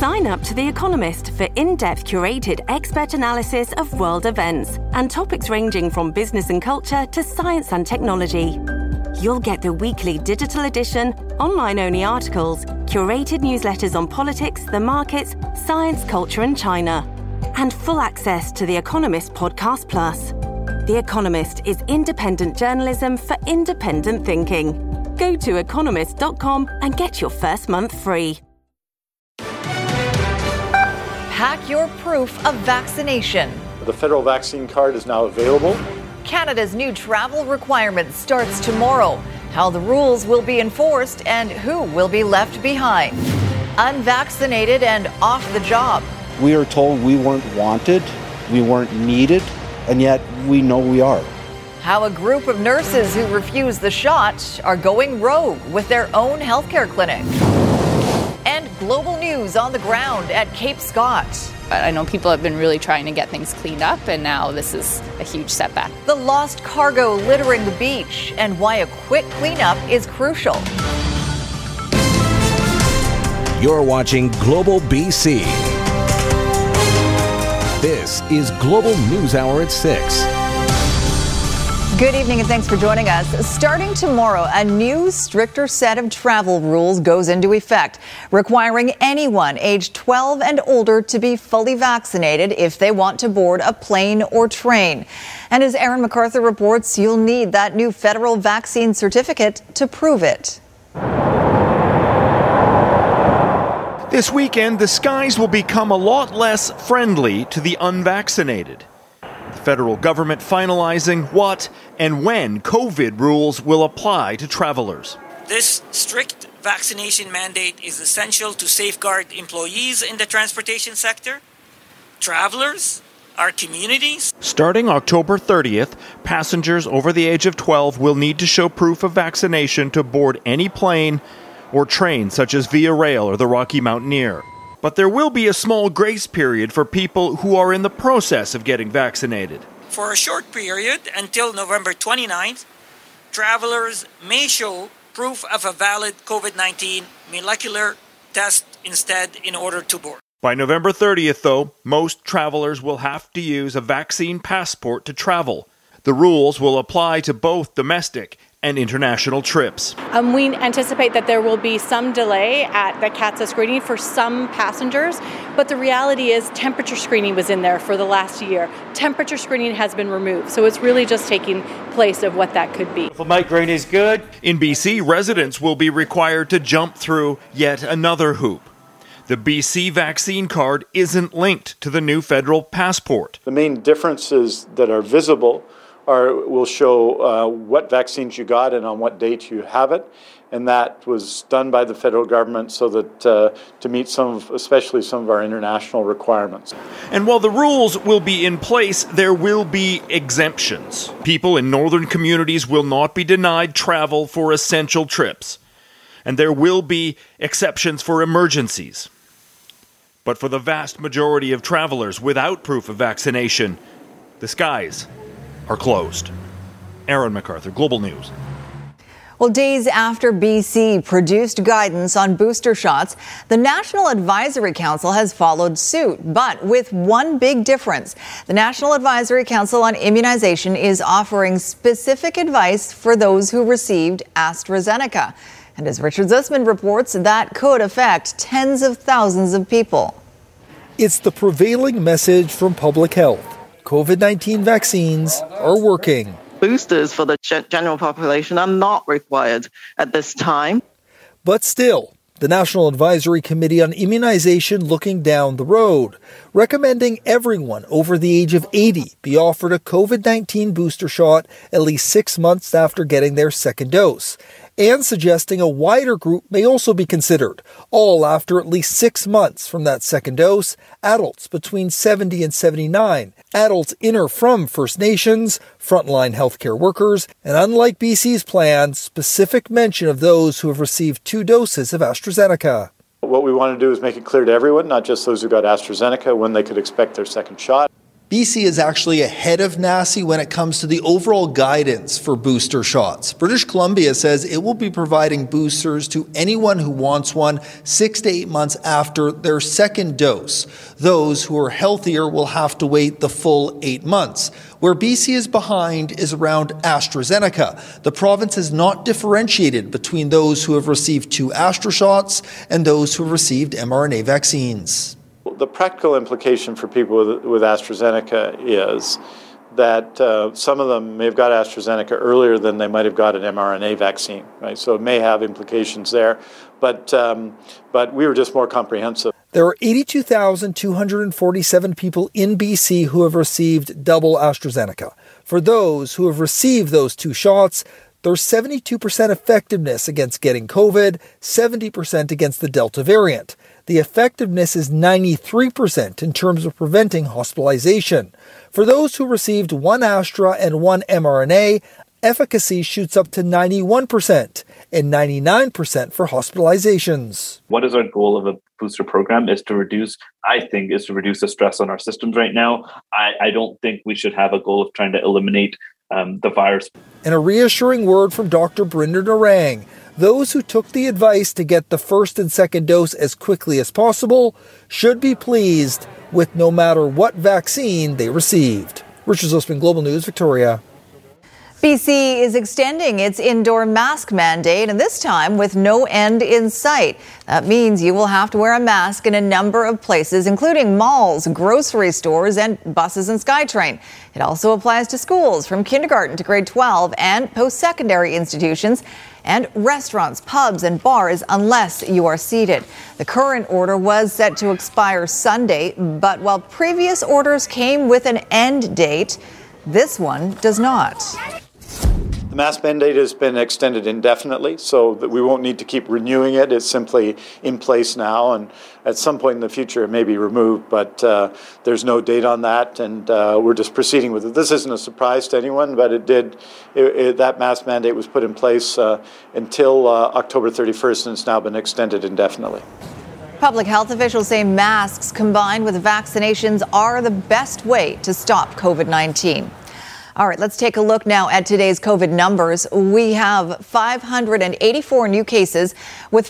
Sign up to The Economist for in-depth curated expert analysis of world events and topics ranging from business and culture to science and technology. You'll get the weekly digital edition, online-only articles, curated newsletters on politics, the markets, science, culture and China, and full access to The Economist Podcast Plus. The Economist is independent journalism for independent thinking. Go to economist.com and get your first month free. Pack your proof of vaccination. The federal vaccine card is now available. Canada's new travel requirement starts tomorrow. How the rules will be enforced and who will be left behind. Unvaccinated and off the job. We are told we weren't wanted, we weren't needed, and yet we know we are. How a group of nurses who refuse the shot are going rogue with their own healthcare clinic. And global news on the ground at Cape Scott. I know people have been really trying to get things cleaned up, and now this is a huge setback. The lost cargo littering the beach and why a quick cleanup is crucial. You're watching Global BC. This is Global News Hour at 6. Good evening and thanks for joining us. Starting tomorrow, a new stricter set of travel rules goes into effect, requiring anyone aged 12 and older to be fully vaccinated if they want to board a plane or train. And as Aaron MacArthur reports, you'll need that new federal vaccine certificate to prove it. This weekend, the skies will become a lot less friendly to the unvaccinated. The federal government finalizing what and when COVID rules will apply to travelers. This strict vaccination mandate is essential to safeguard employees in the transportation sector, travelers, our communities. Starting October 30th, passengers over the age of 12 will need to show proof of vaccination to board any plane or train such as Via Rail or the Rocky Mountaineer. But there will be a small grace period for people who are in the process of getting vaccinated. For a short period, until November 29th, travelers may show proof of a valid COVID-19 molecular test instead in order to board. By November 30th, though, most travelers will have to use a vaccine passport to travel. The rules will apply to both domestic and international trips. We anticipate that there will be some delay at the CATSA screening for some passengers, but the reality is temperature screening was in there for the last year. Temperature screening has been removed, so it's really just taking place of what that could be. If a mic green is good. In BC, residents will be required to jump through yet another hoop. The BC vaccine card isn't linked to the new federal passport. The main differences that are visible will show what vaccines you got and on what date you have it, and that was done by the federal government so that to meet especially some of our international requirements. And while the rules will be in place, there will be exemptions. People in northern communities will not be denied travel for essential trips, and there will be exceptions for emergencies. But for the vast majority of travelers without proof of vaccination, the skies are closed. Aaron MacArthur, Global News. Well, days after BC produced guidance on booster shots, the National Advisory Council has followed suit, but with one big difference. The National Advisory Council on Immunization is offering specific advice for those who received AstraZeneca. And as Richard Zussman reports, that could affect tens of thousands of people. It's the prevailing message from public health. COVID-19 vaccines are working. Boosters for the general population are not required at this time. But still, the National Advisory Committee on Immunization looking down the road, recommending everyone over the age of 80 be offered a COVID-19 booster shot at least 6 months after getting their second dose, and suggesting a wider group may also be considered, all after at least 6 months from that second dose, adults between 70 and 79, adults in or from First Nations, frontline healthcare workers, and unlike BC's plan, specific mention of those who have received 2 doses of AstraZeneca. What we want to do is make it clear to everyone, not just those who got AstraZeneca, when they could expect their second shot. BC is actually ahead of NACI when it comes to the overall guidance for booster shots. British Columbia says it will be providing boosters to anyone who wants one 6 to 8 months after their second dose. Those who are healthier will have to wait the full 8 months. Where BC is behind is around AstraZeneca. The province has not differentiated between those who have received 2 Astra shots and those who have received mRNA vaccines. The practical implication for people with AstraZeneca is that some of them may have got AstraZeneca earlier than they might have got an mRNA vaccine, right? So it may have implications there, but we were just more comprehensive. There are 82,247 people in BC who have received double AstraZeneca. For those who have received those 2 shots, there's 72% effectiveness against getting COVID, 70% against the Delta variant. The effectiveness is 93% in terms of preventing hospitalization. For those who received 1 Astra and 1 mRNA, efficacy shoots up to 91% and 99% for hospitalizations. What is our goal of a booster program is to reduce the stress on our systems right now. I don't think we should have a goal of trying to eliminate the virus. And a reassuring word from Dr. Brinda Narang. Those who took the advice to get the first and second dose as quickly as possible should be pleased with no matter what vaccine they received. Richard Zussman, Global News, Victoria. BC is extending its indoor mask mandate, and this time with no end in sight. That means you will have to wear a mask in a number of places, including malls, grocery stores, and buses and SkyTrain. It also applies to schools from kindergarten to grade 12 and post-secondary institutions, and restaurants, pubs, and bars unless you are seated. The current order was set to expire Sunday, but while previous orders came with an end date, this one does not. The mask mandate has been extended indefinitely, so that we won't need to keep renewing it. It's simply in place now, and at some point in the future it may be removed, but there's no date on that, and we're just proceeding with it. This isn't a surprise to anyone, but that mask mandate was put in place until October 31st, and it's now been extended indefinitely. Public health officials say masks combined with vaccinations are the best way to stop COVID-19. All right, let's take a look now at today's COVID numbers. We have 584 new cases with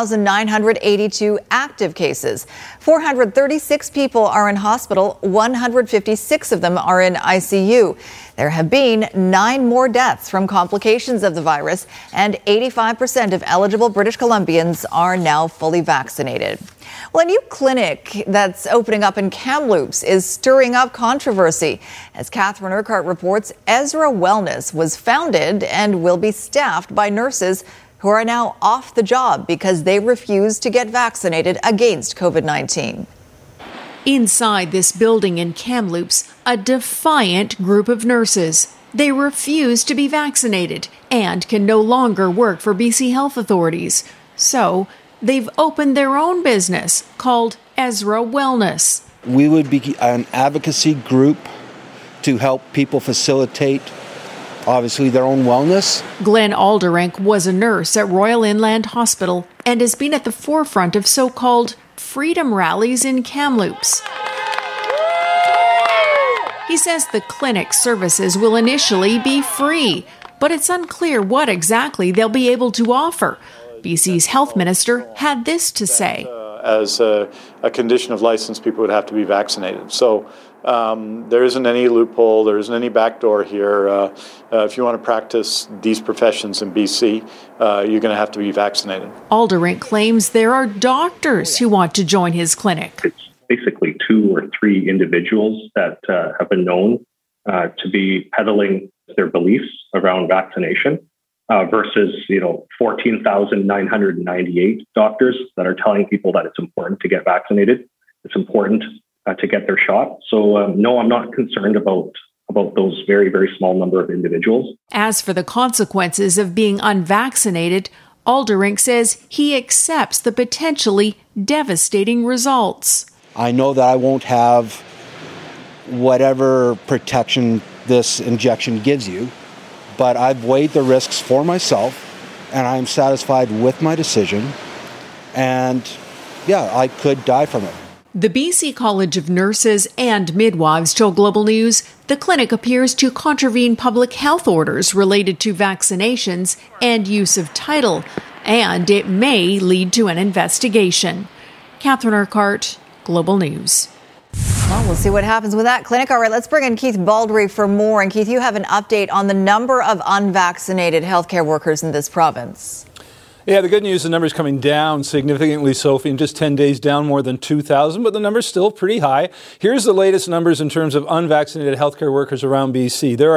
4,982 active cases. 436 people are in hospital, 156 of them are in ICU. There have been 9 more deaths from complications of the virus, and 85% of eligible British Columbians are now fully vaccinated. Well, a new clinic that's opening up in Kamloops is stirring up controversy. As Catherine Urquhart reports, Ezra Wellness was founded and will be staffed by nurses who are now off the job because they refuse to get vaccinated against COVID-19. Inside this building in Kamloops, a defiant group of nurses. They refuse to be vaccinated and can no longer work for BC health authorities. So they've opened their own business called Ezra Wellness. We would be an advocacy group to help people facilitate, obviously, their own wellness. Glenn Alderink was a nurse at Royal Inland Hospital and has been at the forefront of so-called freedom rallies in Kamloops. He says the clinic services will initially be free, but it's unclear what exactly they'll be able to offer. BC's health minister had this to say. As a condition of license, people would have to be vaccinated. So there isn't any loophole, there isn't any backdoor here. If you want to practice these professions in BC, you're going to have to be vaccinated. Alderink claims there are doctors who want to join his clinic. It's basically 2 or 3 individuals that have been known to be peddling their beliefs around vaccination. Versus, 14,998 doctors that are telling people that it's important to get vaccinated. It's important to get their shot. So, no, I'm not concerned about those very, very small number of individuals. As for the consequences of being unvaccinated, Alderink says he accepts the potentially devastating results. I know that I won't have whatever protection this injection gives you, but I've weighed the risks for myself, and I'm satisfied with my decision. And, yeah, I could die from it. The BC College of Nurses and Midwives told Global News the clinic appears to contravene public health orders related to vaccinations and use of title, and it may lead to an investigation. Catherine Urquhart, Global News. Well, we'll see what happens with that clinic. All right, let's bring in Keith Baldry for more. And Keith, you have an update on the number of unvaccinated healthcare workers in this province. Yeah, the good news, the number's coming down significantly, Sophie, in just 10 days, down more than 2,000, but the number's still pretty high. Here's the latest numbers in terms of unvaccinated healthcare workers around BC. There are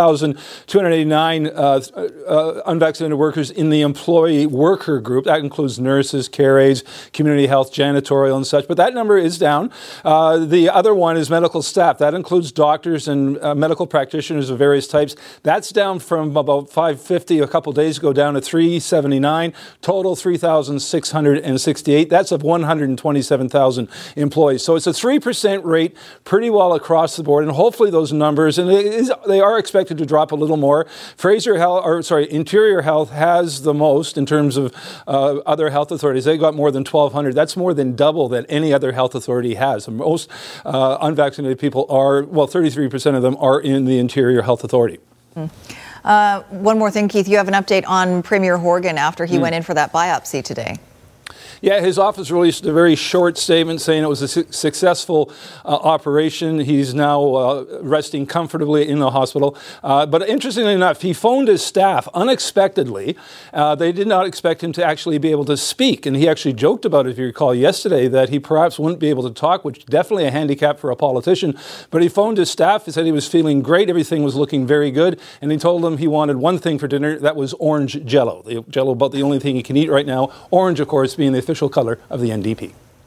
3,289 unvaccinated workers in the employee worker group. That includes nurses, care aides, community health, janitorial and such, but that number is down. The other one is medical staff. That includes doctors and medical practitioners of various types. That's down from about 550 a couple days ago down to 379. Total 3,668. That's of 127,000 employees. So it's a 3% rate pretty well across the board. And hopefully those numbers, and they are expected to drop a little more. Interior Health has the most in terms of other health authorities. They got more than 1,200. That's more than double that any other health authority has. Most unvaccinated people are, 33% of them are in the Interior Health Authority. One more thing, Keith, you have an update on Premier Horgan after he went in for that biopsy today. Yeah, his office released a very short statement saying it was a successful operation. He's now resting comfortably in the hospital. But interestingly enough, he phoned his staff unexpectedly. They did not expect him to actually be able to speak. And he actually joked about it, if you recall, yesterday, that he perhaps wouldn't be able to talk, which is definitely a handicap for a politician. But he phoned his staff. He said he was feeling great. Everything was looking very good. And he told them he wanted one thing for dinner. That was orange Jell-O. The Jell-O, about the only thing he can eat right now. Orange, of course, being the official color of the NDP.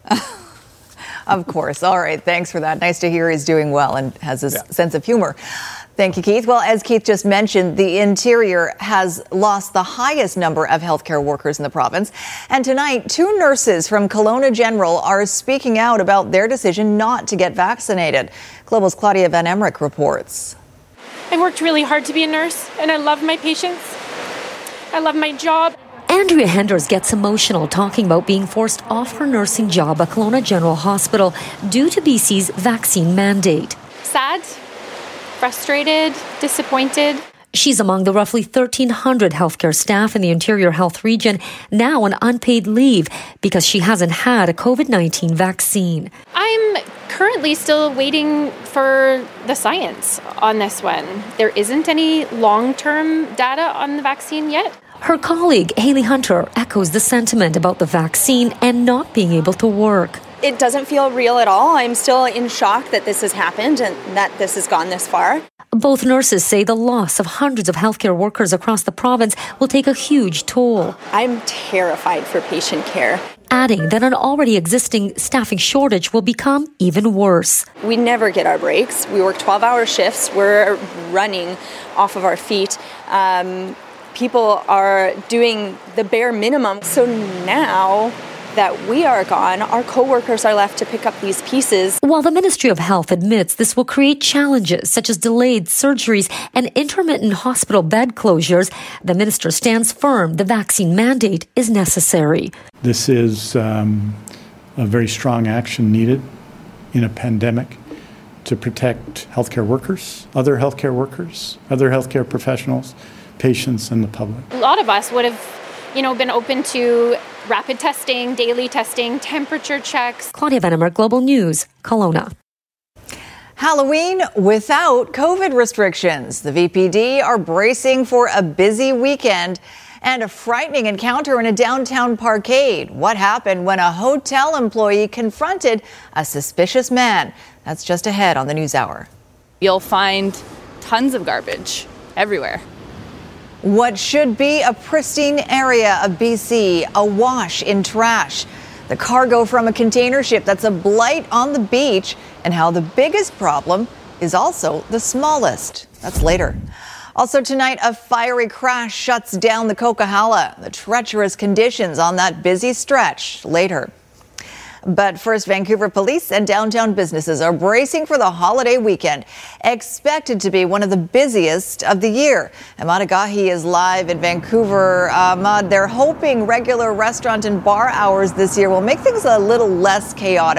Of course. All right. Thanks for that. Nice to hear he's doing well and has a sense of humor. Thank you, Keith. Well, as Keith just mentioned, the Interior has lost the highest number of healthcare workers in the province. And tonight, 2 nurses from Kelowna General are speaking out about their decision not to get vaccinated. Global's Claudia Van Emmerich reports. I worked really hard to be a nurse, and I love my patients. I love my job. Andrea Henders gets emotional talking about being forced off her nursing job at Kelowna General Hospital due to BC's vaccine mandate. Sad, frustrated, disappointed. She's among the roughly 1,300 healthcare staff in the Interior Health Region now on unpaid leave because she hasn't had a COVID-19 vaccine. I'm currently still waiting for the science on this one. There isn't any long-term data on the vaccine yet. Her colleague, Haley Hunter, echoes the sentiment about the vaccine and not being able to work. It doesn't feel real at all. I'm still in shock that this has happened and that this has gone this far. Both nurses say the loss of hundreds of healthcare workers across the province will take a huge toll. I'm terrified for patient care. Adding that an already existing staffing shortage will become even worse. We never get our breaks. We work 12-hour shifts. We're running off of our feet. People are doing the bare minimum. So now that we are gone, our co-workers are left to pick up these pieces. While the Ministry of Health admits this will create challenges such as delayed surgeries and intermittent hospital bed closures, the minister stands firm the vaccine mandate is necessary. This is a very strong action needed in a pandemic to protect healthcare workers, other healthcare professionals, patients, and the public. A lot of us would have, been open to rapid testing, daily testing, temperature checks. Claudia Van Emmerich, Global News, Kelowna. Halloween without COVID restrictions. The VPD are bracing for a busy weekend and a frightening encounter in a downtown parkade. What happened when a hotel employee confronted a suspicious man? That's just ahead on the News Hour. You'll find tons of garbage everywhere. What should be a pristine area of BC awash in trash. The cargo from a container ship that's a blight on the beach, and how the biggest problem is also the smallest. That's later. Also tonight, a fiery crash shuts down the Coquihalla. The treacherous conditions on that busy stretch later. But first, Vancouver police and downtown businesses are bracing for the holiday weekend, expected to be one of the busiest of the year. Ahmad Agahi is live in Vancouver. Ahmad, they're hoping regular restaurant and bar hours this year will make things a little less chaotic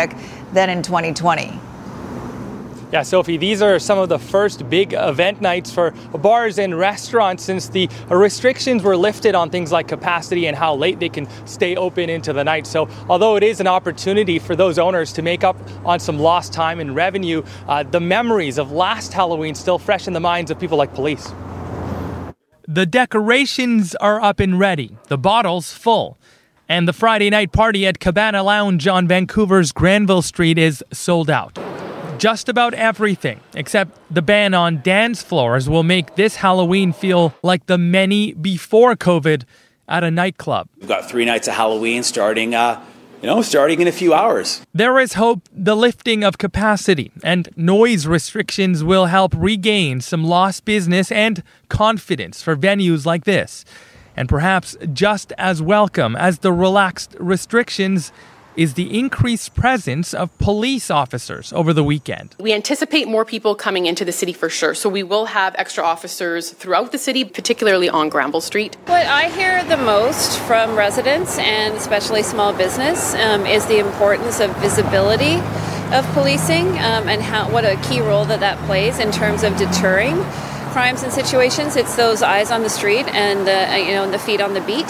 than in 2020. Yeah, Sophie, these are some of the first big event nights for bars and restaurants since the restrictions were lifted on things like capacity and how late they can stay open into the night. So although it is an opportunity for those owners to make up on some lost time and revenue, the memories of last Halloween still fresh in the minds of people like police. The decorations are up and ready, the bottles full. And the Friday night party at Cabana Lounge on Vancouver's Granville Street is sold out. Just about everything, except the ban on dance floors, will make this Halloween feel like the many before COVID at a nightclub. We've got 3 nights of Halloween starting in a few hours. There is hope the lifting of capacity and noise restrictions will help regain some lost business and confidence for venues like this. And perhaps just as welcome as the relaxed restrictions is the increased presence of police officers over the weekend. We anticipate more people coming into the city for sure, so we will have extra officers throughout the city, particularly on Granville Street. What I hear the most from residents and especially small business is the importance of visibility of policing and what a key role that plays in terms of deterring crimes and situations. It's those eyes on the street and the feet on the beat.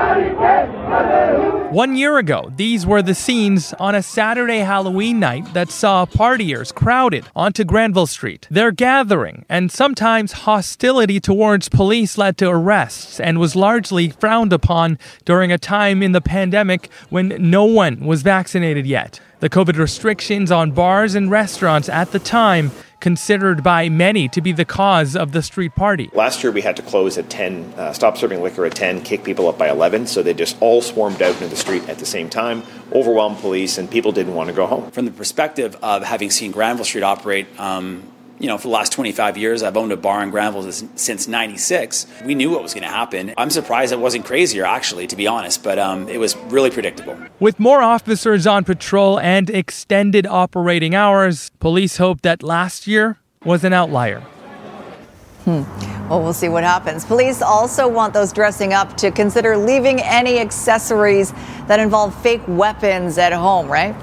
1 year ago, these were the scenes on a Saturday Halloween night that saw partiers crowded onto Granville Street. Their gathering and sometimes hostility towards police led to arrests and was largely frowned upon during a time in the pandemic when no one was vaccinated yet. The COVID restrictions on bars and restaurants at the time considered by many to be the cause of the street party. Last year we had to close at 10, stop serving liquor at 10, kick people up by 11, so they just all swarmed out into the street at the same time, overwhelmed police, and people didn't want to go home. From the perspective of having seen Granville Street operate, for the last 25 years, I've owned a bar in Granville since 96. We knew what was going to happen. I'm surprised it wasn't crazier, actually, to be honest, but it was really predictable. With more officers on patrol and extended operating hours, police hope that last year was an outlier. Well, we'll see what happens. Police also want those dressing up to consider leaving any accessories that involve fake weapons at home, right?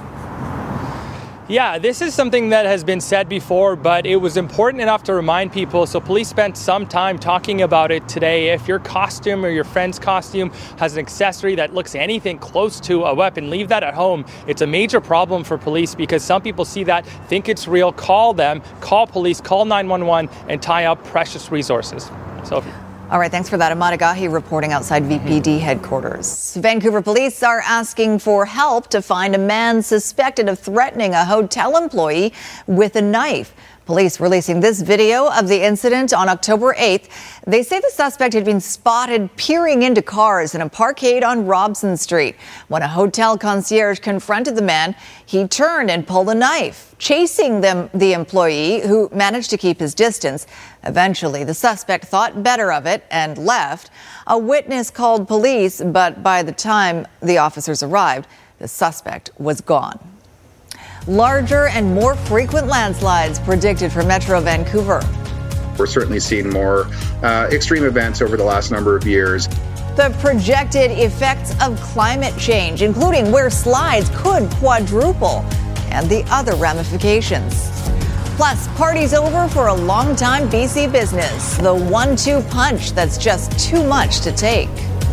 Yeah, this is something that has been said before, but it was important enough to remind people, so police spent some time talking about it today. If your costume or your friend's costume has an accessory that looks anything close to a weapon, leave that at home. It's a major problem for police because some people see that, think it's real, call police, call 911, and tie up precious resources. Sophie. All right, thanks for that. Ahmad Agahi reporting outside VPD headquarters. Vancouver police are asking for help to find a man suspected of threatening a hotel employee with a knife. Police releasing this video of the incident on October 8th. They say the suspect had been spotted peering into cars in a parkade on Robson Street. When a hotel concierge confronted the man, he turned and pulled a knife, chasing the employee, who managed to keep his distance. Eventually, the suspect thought better of it and left. A witness called police, but by the time the officers arrived, the suspect was gone. Larger and more frequent landslides predicted for Metro Vancouver. We're certainly seeing more extreme events over the last number of years. The projected effects of climate change, including where slides could quadruple, and the other ramifications. Plus, party's over for a long-time BC business. The 1-2 punch that's just too much to take.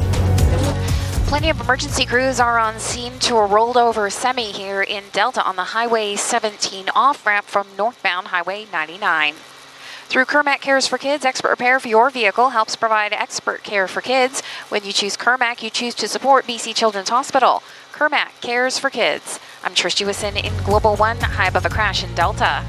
Plenty of emergency crews are on scene to a rolled over semi here in Delta on the Highway 17 off-ramp from northbound Highway 99. Through Kermac Cares for Kids, expert repair for your vehicle helps provide expert care for kids. When you choose Kermac, you choose to support BC Children's Hospital. Kermac Cares for Kids. I'm Trish Jewison in Global One, high above a crash in Delta.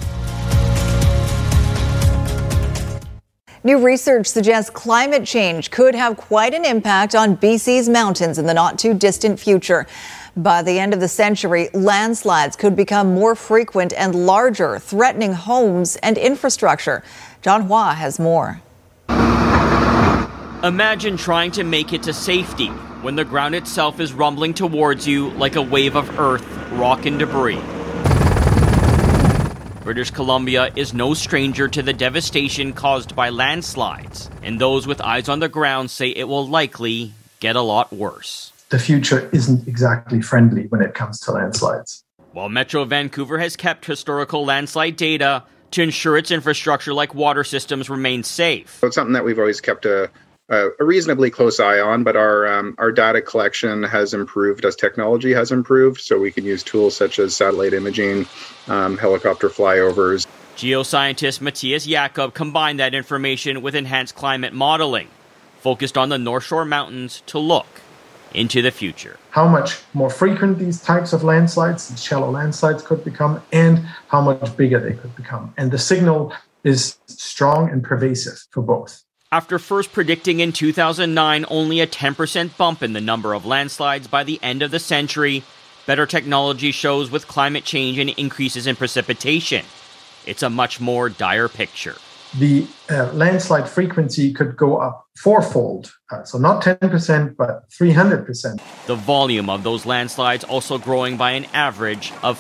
New research suggests climate change could have quite an impact on BC's mountains in the not-too-distant future. By the end of the century, landslides could become more frequent and larger, threatening homes and infrastructure. John Hua has more. Imagine trying to make it to safety when the ground itself is rumbling towards you like a wave of earth, rock, and debris. British Columbia is no stranger to the devastation caused by landslides, and those with eyes on the ground say it will likely get a lot worse. The future isn't exactly friendly when it comes to landslides. while Metro Vancouver has kept historical landslide data to ensure its infrastructure like water systems remains safe. So it's something that we've always kept a reasonably close eye on, but our data collection has improved as technology has improved, so we can use tools such as satellite imaging, helicopter flyovers. Geoscientist Matthias Jakob combined that information with enhanced climate modeling, focused on the North Shore Mountains to look into the future. How much more frequent these types of landslides, these shallow landslides could become, and how much bigger they could become. And the signal is strong and pervasive for both. After first predicting in 2009 only a 10% bump in the number of landslides by the end of the century, better technology shows with climate change and increases in precipitation, it's a much more dire picture. The landslide frequency could go up fourfold, so not 10%, but 300%. The volume of those landslides also growing by an average of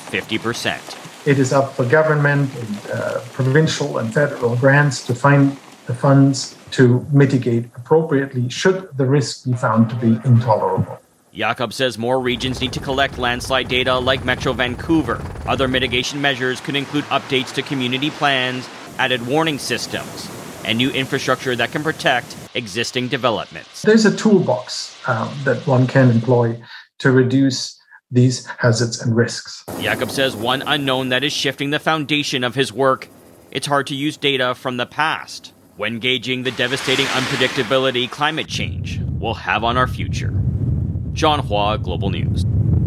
50%. It is up for government and provincial and federal grants to find the funds to mitigate appropriately should the risk be found to be intolerable. Jakob says more regions need to collect landslide data like Metro Vancouver. Other mitigation measures could include updates to community plans, added warning systems, and new infrastructure that can protect existing developments. There's a toolbox that one can employ to reduce these hazards and risks. Jakob says one unknown that is shifting the foundation of his work. It's hard to use data from the past when gauging the devastating unpredictability climate change will have on our future. John Hua, Global News.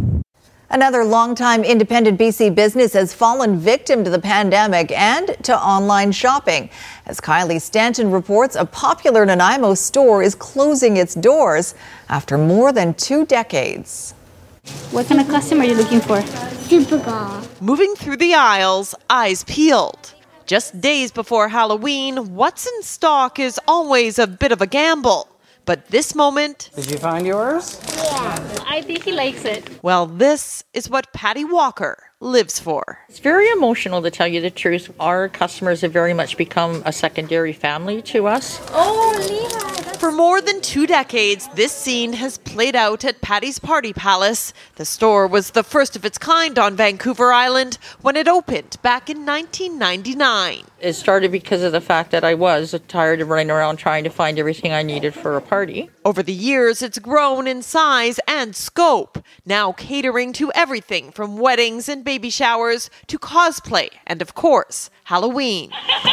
Another longtime independent BC business has fallen victim to the pandemic and to online shopping. As Kylie Stanton reports, a popular Nanaimo store is closing its doors after more than 2 decades. What kind of costume are you looking for? Supergirl. Moving through the aisles, eyes peeled. Just days before Halloween, what's in stock is always a bit of a gamble. But this moment... Did you find yours? Yeah. I think he likes it. Well, this is what Patty Walker lives for. It's very emotional, to tell you the truth. Our customers have very much become a secondary family to us. Oh, Leah! For more than 2 decades, this scene has played out at Patty's Party Palace. The store was the first of its kind on Vancouver Island when it opened back in 1999. It started because of the fact that I was tired of running around trying to find everything I needed for a party. Over the years, it's grown in size and scope, now catering to everything from weddings and baby showers to cosplay and, of course, Halloween.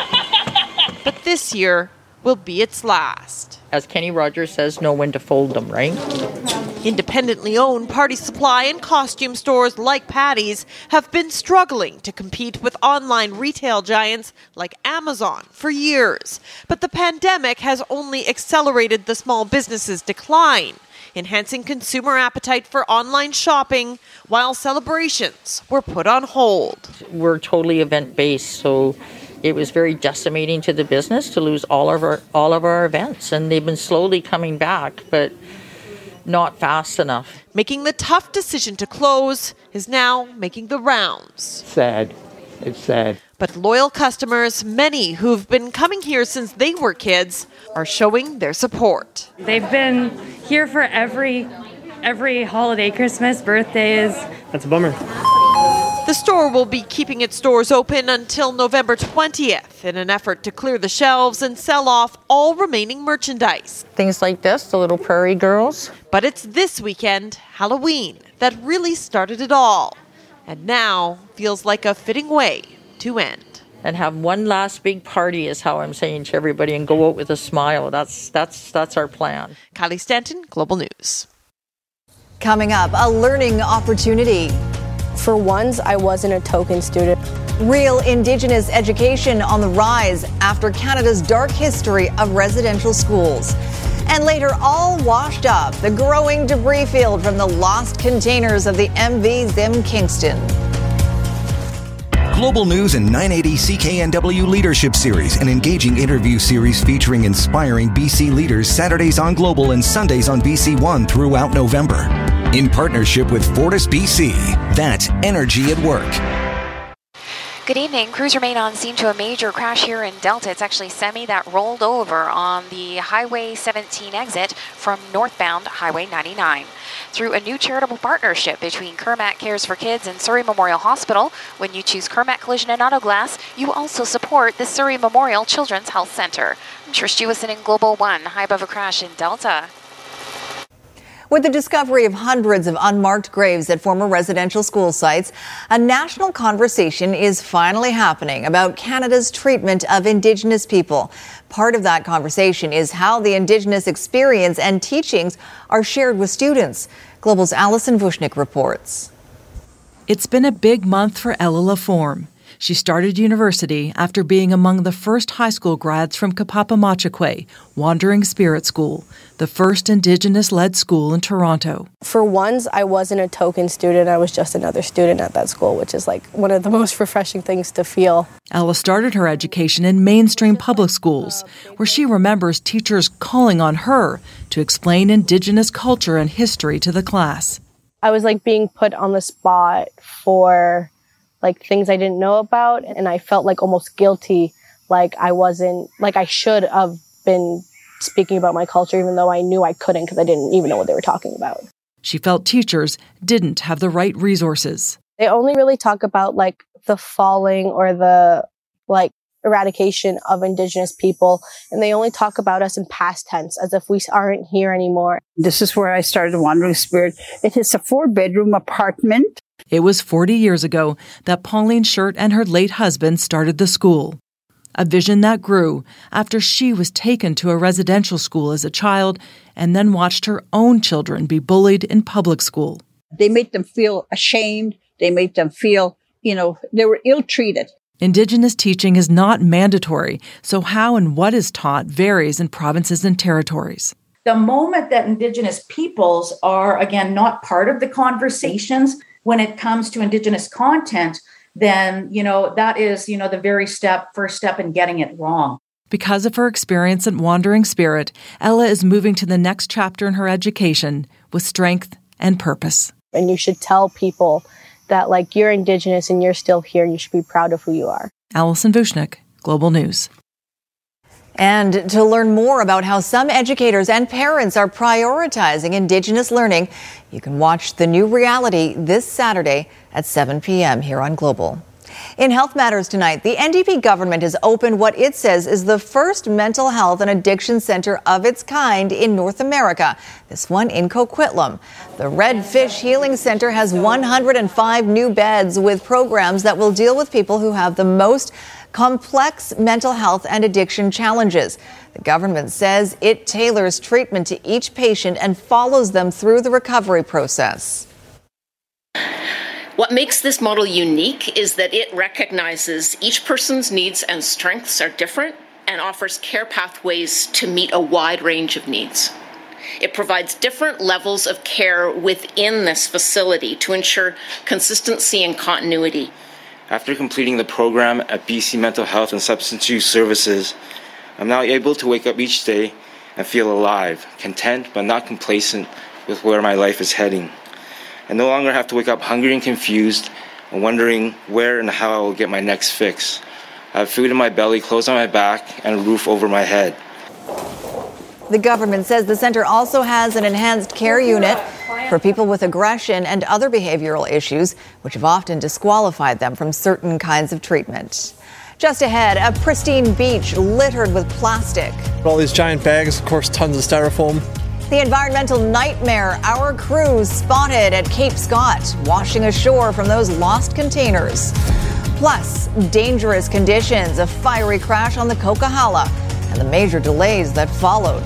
But this year will be its last. As Kenny Rogers says, know when to fold them, right? Independently owned party supply and costume stores like Patty's have been struggling to compete with online retail giants like Amazon for years. But the pandemic has only accelerated the small businesses' decline, enhancing consumer appetite for online shopping while celebrations were put on hold. We're totally event-based, so it was very decimating to the business to lose all of our events, and they've been slowly coming back, but not fast enough. Making the tough decision to close is now making the rounds. Sad. It's sad. But loyal customers, many who've been coming here since they were kids, are showing their support. They've been here for every holiday, Christmas, birthdays. That's a bummer. The store will be keeping its doors open until November 20th in an effort to clear the shelves and sell off all remaining merchandise. Things like this, the little prairie girls. But it's this weekend, Halloween, that really started it all. And now feels like a fitting way to end. And have one last big party is how I'm saying to everybody, and go out with a smile. That's our plan. Kylie Stanton, Global News. Coming up, a learning opportunity. For once, I wasn't a token student. Real Indigenous education on the rise after Canada's dark history of residential schools. And later, all washed up, the growing debris field from the lost containers of the MV Zim Kingston. Global News and 980 CKNW Leadership Series, an engaging interview series featuring inspiring BC leaders Saturdays on Global and Sundays on BC One throughout November. In partnership with Fortis BC, that's Energy at Work. Good evening. Crews remain on scene to a major crash here in Delta. It's actually Semi that rolled over on the Highway 17 exit from northbound Highway 99. Through a new charitable partnership between Kermac Cares for Kids and Surrey Memorial Hospital, when you choose Kermac Collision and Auto Glass, you also support the Surrey Memorial Children's Health Center. I'm Trish Jewison in Global One, high above a crash in Delta. With the discovery of hundreds of unmarked graves at former residential school sites, a national conversation is finally happening about Canada's treatment of Indigenous people. Part of that conversation is how the Indigenous experience and teachings are shared with students. Global's Alison Vushnik reports. It's been a big month for Ella Laforme. She started university after being among the first high school grads from Kapapamachakwe, Wandering Spirit School, the first Indigenous-led school in Toronto. For once, I wasn't a token student. I was just another student at that school, which is like one of the most refreshing things to feel. Ella started her education in mainstream public schools, where she remembers teachers calling on her to explain Indigenous culture and history to the class. I was like being put on the spot for like things I didn't know about, and I felt like almost guilty, like I should have been speaking about my culture, even though I knew I couldn't because I didn't even know what they were talking about. She felt teachers didn't have the right resources. They only really talk about like the falling or the like eradication of Indigenous people, and they only talk about us in past tense as if we aren't here anymore. This is where I started Wandering Spirit. It is a 4-bedroom apartment. It was 40 years ago that Pauline Shirt and her late husband started the school. A vision that grew after she was taken to a residential school as a child and then watched her own children be bullied in public school. They made them feel ashamed. They made them feel, they were ill-treated. Indigenous teaching is not mandatory, so how and what is taught varies in provinces and territories. The moment that Indigenous peoples are, again, not part of the conversations when it comes to Indigenous content, then, that is, the very first step in getting it wrong. Because of her experience at Wandering Spirit, Ella is moving to the next chapter in her education with strength and purpose. And you should tell people that, like, you're Indigenous and you're still here and you should be proud of who you are. Alison Vushnik, Global News. And to learn more about how some educators and parents are prioritizing Indigenous learning, you can watch The New Reality this Saturday at 7 p.m. here on Global. In Health Matters tonight, the NDP government has opened what it says is the first mental health and addiction center of its kind in North America, this one in Coquitlam. The Red Fish Healing Center has 105 new beds with programs that will deal with people who have the most complex mental health and addiction challenges. The government says it tailors treatment to each patient and follows them through the recovery process. What makes this model unique is that it recognizes each person's needs and strengths are different and offers care pathways to meet a wide range of needs. It provides different levels of care within this facility to ensure consistency and continuity. After completing the program at BC Mental Health and Substance Use Services, I'm now able to wake up each day and feel alive, content but not complacent with where my life is heading. I no longer have to wake up hungry and confused and wondering where and how I will get my next fix. I have food in my belly, clothes on my back, and a roof over my head. The government says the center also has an enhanced care unit for people with aggression and other behavioral issues, which have often disqualified them from certain kinds of treatment. Just ahead, a pristine beach littered with plastic. All these giant bags, of course, tons of styrofoam. The environmental nightmare our crews spotted at Cape Scott, washing ashore from those lost containers. Plus, dangerous conditions, a fiery crash on the Coquihalla, and the major delays that followed.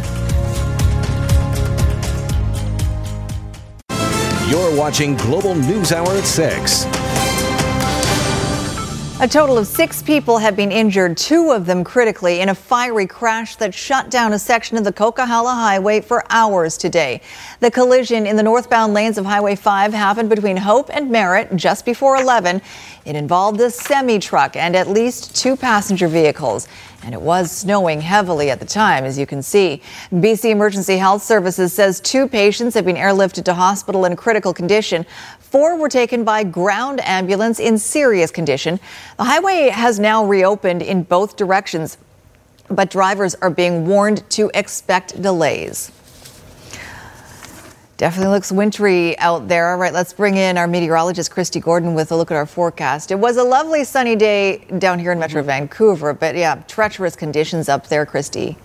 You're watching Global News Hour at 6. A total of 6 people have been injured, 2 of them critically, in a fiery crash that shut down a section of the Coquihalla Highway for hours today. The collision in the northbound lanes of Highway 5 happened between Hope and Merritt just before 11. It involved a semi-truck and at least 2 passenger vehicles. And it was snowing heavily at the time, as you can see. BC Emergency Health Services says 2 patients have been airlifted to hospital in critical condition. 4 were taken by ground ambulance in serious condition. The highway has now reopened in both directions, but drivers are being warned to expect delays. Definitely looks wintry out there. All right, let's bring in our meteorologist, Christy Gordon, with a look at our forecast. It was a lovely sunny day down here in Metro Vancouver, but yeah, treacherous conditions up there, Christy.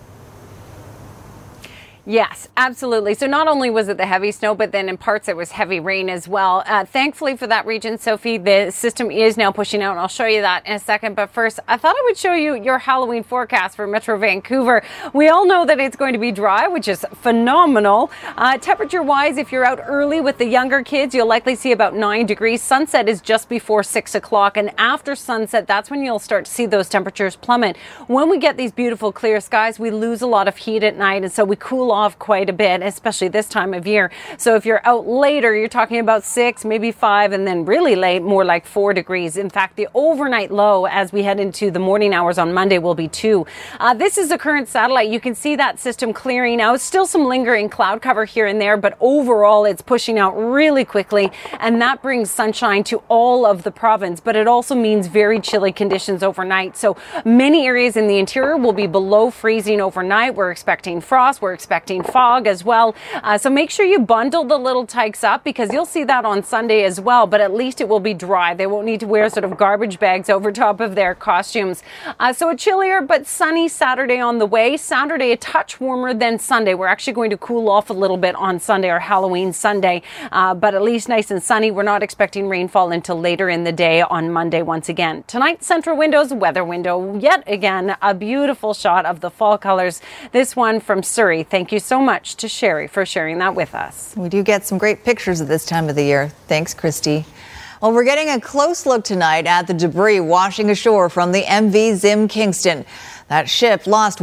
Yes, absolutely. So not only was it the heavy snow, but then in parts it was heavy rain as well. Thankfully for that region, Sophie, the system is now pushing out, and I'll show you that in a second. But first, I thought I would show you your Halloween forecast for Metro Vancouver. We all know that it's going to be dry, which is phenomenal. Temperature-wise, if you're out early with the younger kids, you'll likely see about 9 degrees. Sunset is just before 6 o'clock, and after sunset, that's when you'll start to see those temperatures plummet. When we get these beautiful clear skies, we lose a lot of heat at night, and so we cool off quite a bit, especially this time of year. So if you're out later, you're talking about 6, maybe 5, and then really late, more like 4 degrees. In fact, the overnight low as we head into the morning hours on Monday will be 2. This is the current satellite. You can see that system clearing out. Still some lingering cloud cover here and there, but overall it's pushing out really quickly, and that brings sunshine to all of the province, but it also means very chilly conditions overnight. So many areas in the interior will be below freezing overnight. We're expecting frost. We're expecting fog as well. So make sure you bundle the little tykes up, because you'll see that on Sunday as well, but at least it will be dry. They won't need to wear sort of garbage bags over top of their costumes. So a chillier but sunny Saturday on the way. Saturday a touch warmer than Sunday. We're actually going to cool off a little bit on Sunday, or Halloween Sunday, but at least nice and sunny. We're not expecting rainfall until later in the day on Monday once again. Tonight, Central Windows weather window. Yet again, a beautiful shot of the fall colors. This one from Surrey. Thank you so much to Sherry for sharing that with us. We do get some great pictures at this time of the year. Thanks, Christy. Well, we're getting a close look tonight at the debris washing ashore from the MV Zim Kingston. That ship lost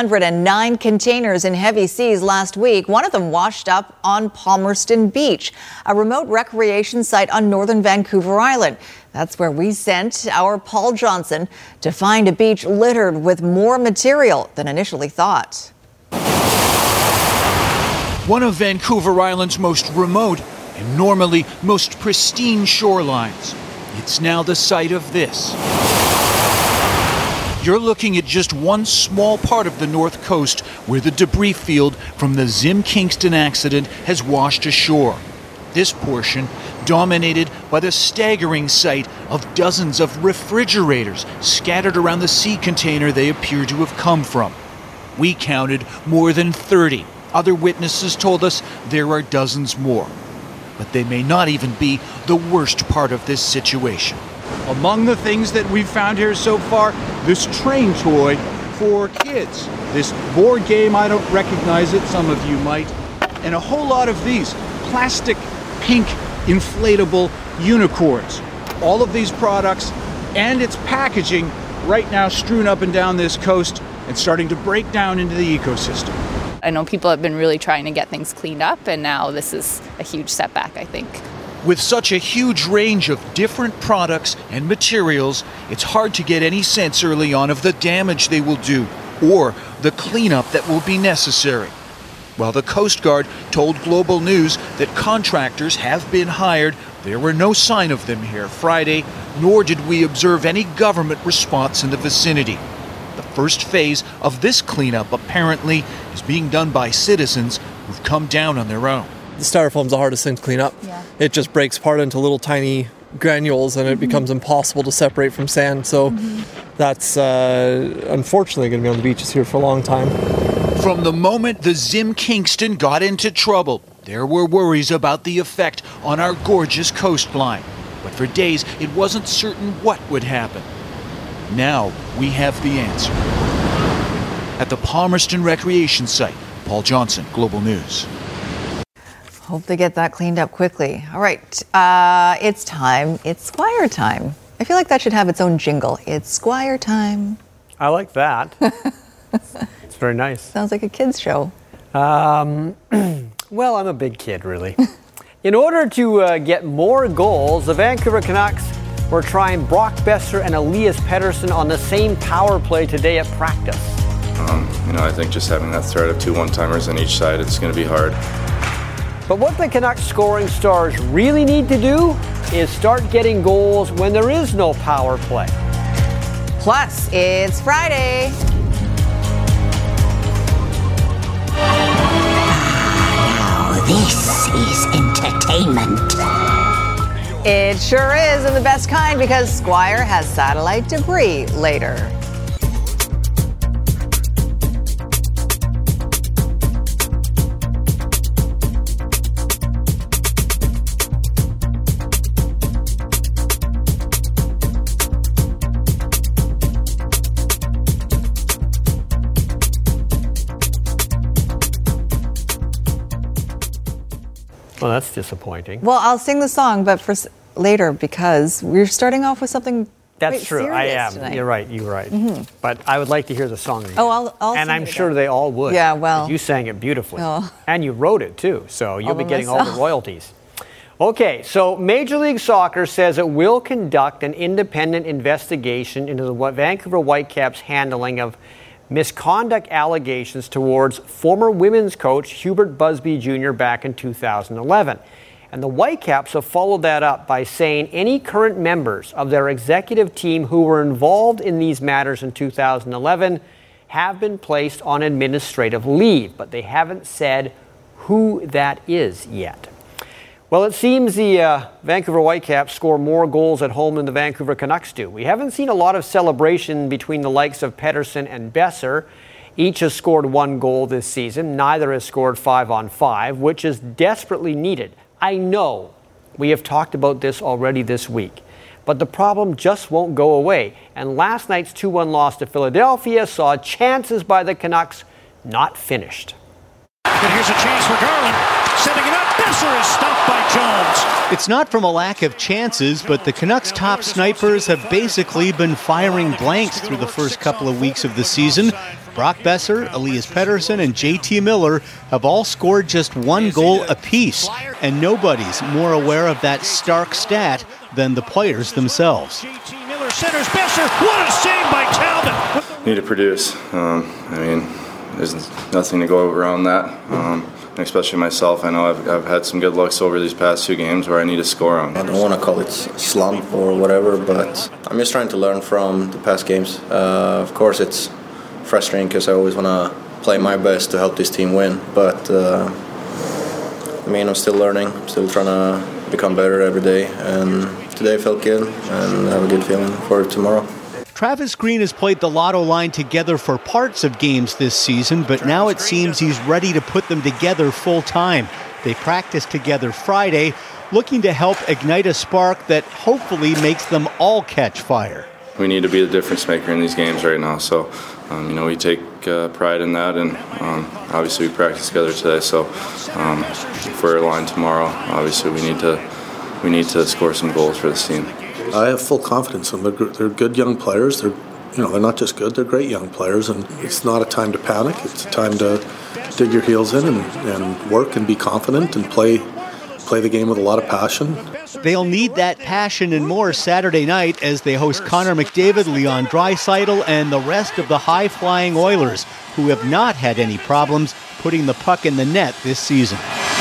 109 containers in heavy seas last week. One of them washed up on Palmerston Beach, a remote recreation site on northern Vancouver Island. That's where we sent our Paul Johnson to find a beach littered with more material than initially thought. One of Vancouver Island's most remote and normally most pristine shorelines. It's now the site of this. You're looking at just one small part of the north coast where the debris field from the Zim Kingston accident has washed ashore. This portion dominated by the staggering sight of dozens of refrigerators scattered around the sea container they appear to have come from. We counted more than 30. Other witnesses told us there are dozens more. But they may not even be the worst part of this situation. Among the things that we've found here so far, this train toy for kids. This board game, I don't recognize it, some of you might. And a whole lot of these plastic pink inflatable unicorns. All of these products and its packaging right now strewn up and down this coast and starting to break down into the ecosystem. I know people have been really trying to get things cleaned up, and now this is a huge setback, I think. With such a huge range of different products and materials, it's hard to get any sense early on of the damage they will do or the cleanup that will be necessary. While the Coast Guard told Global News that contractors have been hired, there were no sign of them here Friday, nor did we observe any government response in the vicinity. The first phase of this cleanup apparently is being done by citizens who've come down on their own. The styrofoam's the hardest thing to clean up. Yeah. It just breaks apart into little tiny granules, and it becomes impossible to separate from sand. So that's unfortunately going to be on the beaches here for a long time. From the moment the Zim Kingston got into trouble, there were worries about the effect on our gorgeous coastline. But for days, it wasn't certain what would happen. Now we have the answer. At the Palmerston Recreation Site, Paul Johnson, Global News. Hope they get that cleaned up quickly. All right, it's time. It's Squire time. I feel like that should have its own jingle. It's Squire time. I like that. It's very nice. Sounds like a kid's show. Well, I'm a big kid, really. In order to get more goals, the Vancouver Canucks were trying Brock Boeser and Elias Pettersson on the same power play today at practice. I think just having that threat of 2 one-timers on each side, it's going to be hard. But what the Canucks scoring stars really need to do is start getting goals when there is no power play. Plus, it's Friday. Now this is entertainment. It sure is, and the best kind, because Squire has satellite debris later. Well, that's disappointing. Well, I'll sing the song, but for later, because we're starting off with something. That's true. I am. Tonight. You're right. You're right. Mm-hmm. But I would like to hear the song again. Oh, I'll and sing I'm it sure again. they all would. Yeah, well. You sang it beautifully. Oh. And you wrote it, too. So you'll be getting all the myself. royalties. Okay, so Major League Soccer says it will conduct an independent investigation into the Vancouver Whitecaps' handling of misconduct allegations towards former women's coach Hubert Busby Jr. back in 2011. And the Whitecaps have followed that up by saying any current members of their executive team who were involved in these matters in 2011 have been placed on administrative leave, but they haven't said who that is yet. Well, it seems the Vancouver Whitecaps score more goals at home than the Vancouver Canucks do. We haven't seen a lot of celebration between the likes of Pettersson and Besser. Each has scored 1 goal this season. Neither has scored 5-on-5, which is desperately needed. I know we have talked about this already this week, but the problem just won't go away. And last night's 2-1 loss to Philadelphia saw chances by the Canucks not finished. But here's a chance for Garland. Setting it up. Besser is stopped by Jones. It's not from a lack of chances, but the Canucks' top snipers have basically been firing blanks through the first couple of weeks of the season. Brock Besser, Elias Pettersson, and JT Miller have all scored just 1 goal apiece, and nobody's more aware of that stark stat than the players themselves. JT Miller centers Besser. What a save by Talbot! Need to produce. There's nothing to go around that. Especially myself, I know I've had some good looks over these past 2 games where I need to score on. I don't want to call it slump or whatever, but I'm just trying to learn from the past games. Of course, it's frustrating because I always want to play my best to help this team win, but I'm still learning. I'm still trying to become better every day, and today felt good, and I have a good feeling for tomorrow. Travis Green has played the lotto line together for parts of games this season, but now it seems he's ready to put them together full time. They practiced together Friday, looking to help ignite a spark that hopefully makes them all catch fire. We need to be the difference maker in these games right now, so we take pride in that, and obviously we practice together today, so if we're aligned tomorrow, obviously we need to score some goals for this team. I have full confidence in them. They're good young players. They're not just good, they're great young players, and it's not a time to panic. It's a time to dig your heels in and work and be confident and play the game with a lot of passion. They'll need that passion and more Saturday night as they host Connor McDavid, Leon Draisaitl, and the rest of the high-flying Oilers, who have not had any problems putting the puck in the net this season.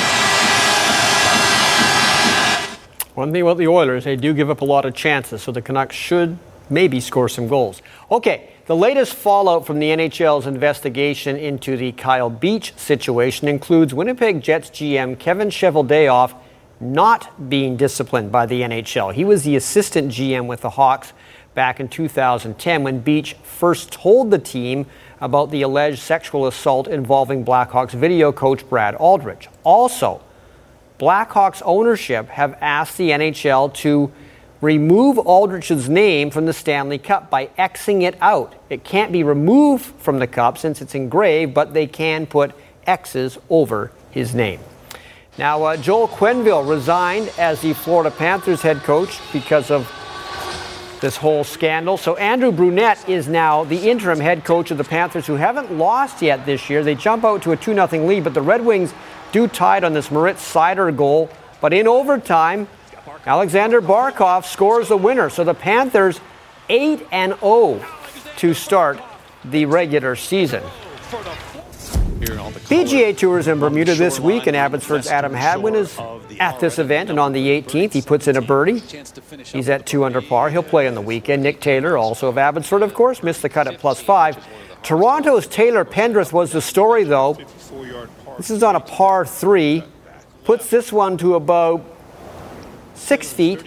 One thing about the Oilers, they do give up a lot of chances, so the Canucks should maybe score some goals. Okay, the latest fallout from the NHL's investigation into the Kyle Beach situation includes Winnipeg Jets GM Kevin Cheveldayoff not being disciplined by the NHL. He was the assistant GM with the Hawks back in 2010 when Beach first told the team about the alleged sexual assault involving Blackhawks video coach Brad Aldrich. Also, Blackhawks ownership have asked the NHL to remove Aldrich's name from the Stanley Cup by Xing it out. It can't be removed from the cup since it's engraved, but they can put X's over his name. Now, Joel Quenneville resigned as the Florida Panthers head coach because of this whole scandal. So Andrew Brunette is now the interim head coach of the Panthers, who haven't lost yet this year. They jump out to a 2-0 lead, but the Red Wings do tied on this Moritz Seider goal. But in overtime, Alexander Barkov scores the winner. So the Panthers 8-0 to start the regular season. PGA Tours in Bermuda this week, and Abbotsford's Adam Hadwin is at this event, and on the 18th, he puts in a birdie. He's at 2 under par. He'll play on the weekend. Nick Taylor, also of Abbotsford, of course, missed the cut at +5. Toronto's Taylor Pendrith was the story, though. This is on a par 3. Puts this one to about 6 feet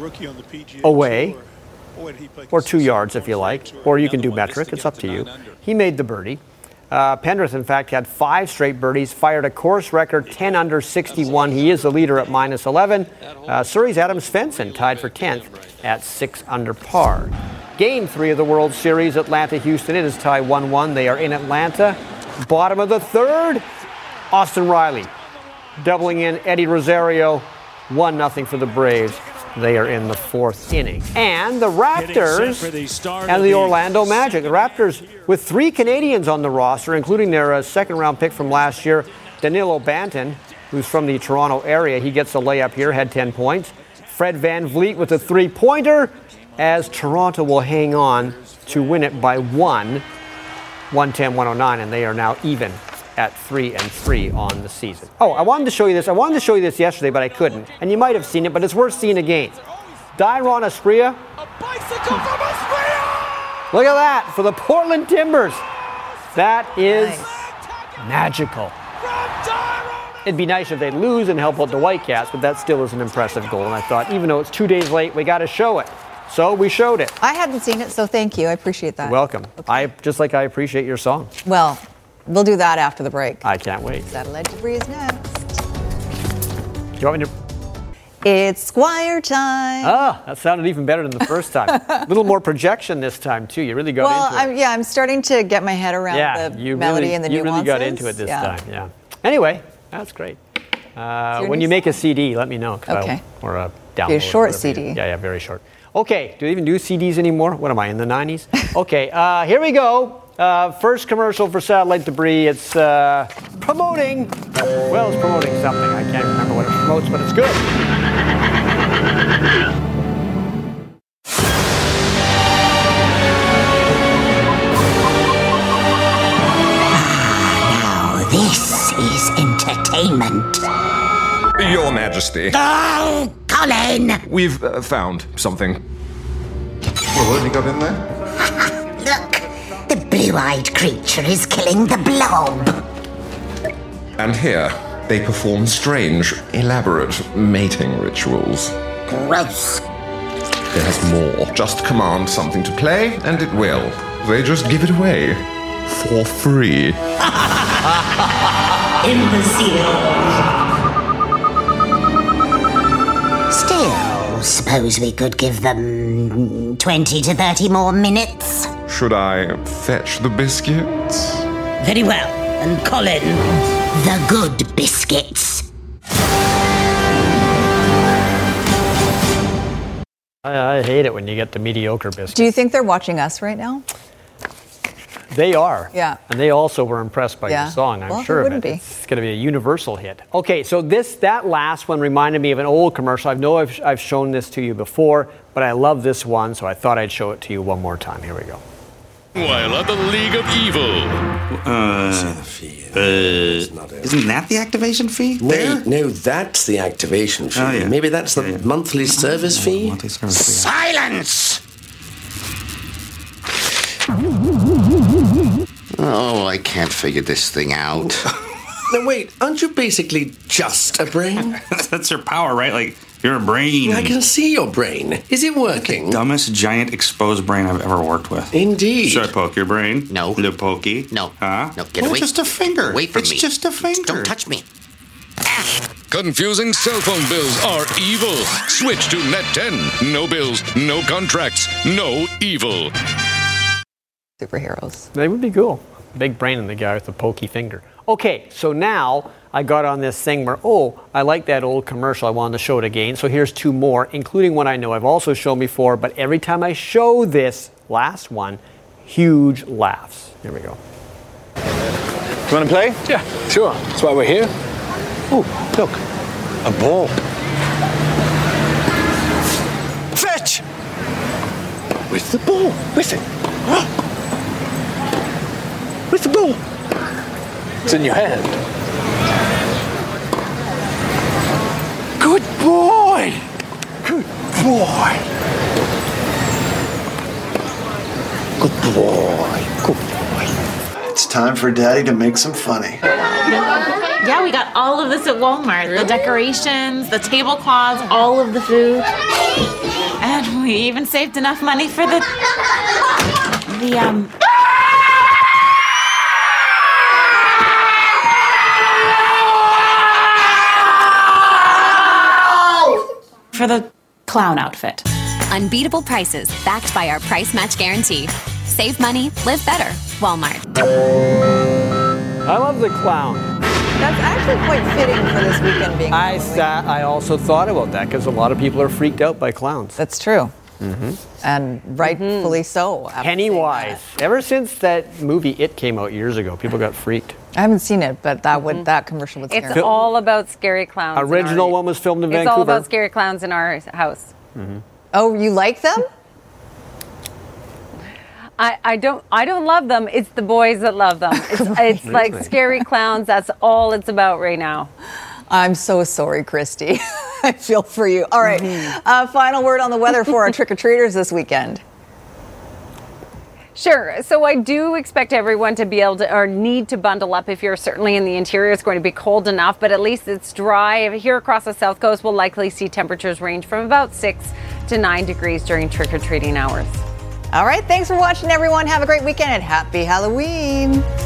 away, or 2 yards if you like, or you can do metric, it's up to you. He made the birdie. Pendrith, in fact, had 5 straight birdies, fired a course record 10 under 61. He is the leader at -11. Surrey's Adam Svensson tied for 10th at 6 under par. Game 3 of the World Series, Atlanta-Houston. It is tie 1-1. They are in Atlanta. Bottom of the 3rd, Austin Riley doubling in Eddie Rosario. 1-0 for the Braves. They are in the 4th inning. And the Raptors and the Orlando Magic. The Raptors with 3 Canadians on the roster, including their second-round pick from last year, Danilo Banton, who's from the Toronto area. He gets a layup here, had 10 points. Fred VanVleet with a 3-pointer, as Toronto will hang on to win it by 110-109, and they are now even at 3-3 on the season. Oh, I wanted to show you this. I wanted to show you this yesterday, but I couldn't. And you might have seen it, but it's worth seeing again. Dairon Asprilla. A bicycle from Asprilla! Look at that for the Portland Timbers. That is magical. It'd be nice if they'd lose and help out the Whitecaps, but that still is an impressive goal. And I thought, even though it's 2 days late, we got to show it. So we showed it. I hadn't seen it, so thank you. I appreciate that. You're welcome. Okay. Just like I appreciate your song. Well, we'll do that after the break. I can't wait. Satellite Debris is next. Do you want me to? It's Squire time. Ah, that sounded even better than the first time. A little more projection this time, too. You really got into it. I'm starting to get my head around the melody and the nuances. You really got into it this time, yeah. Anyway, that's great. When you make a CD, let me know. Okay. Or a download. A short CD. Yeah, very short. Okay, do they even do CDs anymore? What am I, in the 90s? Okay, here we go. First commercial for Satellite Debris. It's promoting, it's promoting something. I can't remember what it promotes, but it's good. Now this is entertainment. Your Majesty. Oh, Colin! We've found something. Well, what have you got in there? Look, the blue-eyed creature is killing the blob. And here, they perform strange, elaborate mating rituals. Gross. There's more. Just command something to play, and it will. They just give it away. For free. Imbecile. Still, suppose we could give them 20 to 30 more minutes. Should I fetch the biscuits? Very well. And Colin, the good biscuits. I hate it when you get the mediocre biscuits. Do you think they're watching us right now? They are. Yeah. And they also were impressed by your song, I'm sure of it. It's going to be a universal hit. Okay, so that last one reminded me of an old commercial. I know I've shown this to you before, but I love this one, so I thought I'd show it to you one more time. Here we go. While at the League of Evil. Isn't that the activation fee? No, that's the activation fee. Oh, yeah. Maybe that's the monthly service fee? Silence! Oh, I can't figure this thing out. No, wait, aren't you basically just a brain? That's your power, right? Like, you're a brain. I can see your brain. Is it working? Dumbest giant exposed brain I've ever worked with. Indeed. Should I poke your brain? No. Little pokey? No. Huh? No, get away. It's just a finger. Away from me. me. It's just a finger. Don't touch me. Confusing cell phone bills are evil. Switch to Net 10. No bills, no contracts, no evil. Superheroes. They would be cool. Big brain in the guy with the pokey finger. Okay, so now I got on this thing where, I like that old commercial. I wanted to show it again. So here's 2 more, including one I know I've also shown before. But every time I show this last one, huge laughs. Here we go. You want to play? Yeah, sure. That's why we're here. Oh, look. A ball. Fetch! Where's the ball? Listen. Where's the ball? It's in your hand. Good boy! Good boy! Good boy! Good boy! It's time for Daddy to make some funny. Yeah, we got all of this at Walmart. The decorations, the tablecloths, all of the food. And we even saved enough money for for the clown outfit. Unbeatable prices backed by our price match guarantee. Save money, live better. Walmart. I love the clown. That's actually quite fitting for this weekend being Halloween. I also thought about that because a lot of people are freaked out by clowns. That's true. Mm-hmm. And rightfully so. Pennywise. Ever since that movie It came out years ago, people got freaked. I haven't seen it, but that commercial would scare It's me. all about scary clowns. Original one was filmed in Vancouver. It's all about scary clowns in our house. Mm-hmm. Oh, you like them? I don't love them. It's the boys that love them. It's like scary clowns. That's all it's about right now. I'm so sorry, Christy. I feel for you. All right. Final word on the weather for our trick-or-treaters this weekend. Sure. So I do expect everyone to be able to or need to bundle up if you're certainly in the interior. It's going to be cold enough, but at least it's dry. Here across the south coast, we'll likely see temperatures range from about 6 to 9 degrees during trick-or-treating hours. All right. Thanks for watching, everyone. Have a great weekend and happy Halloween.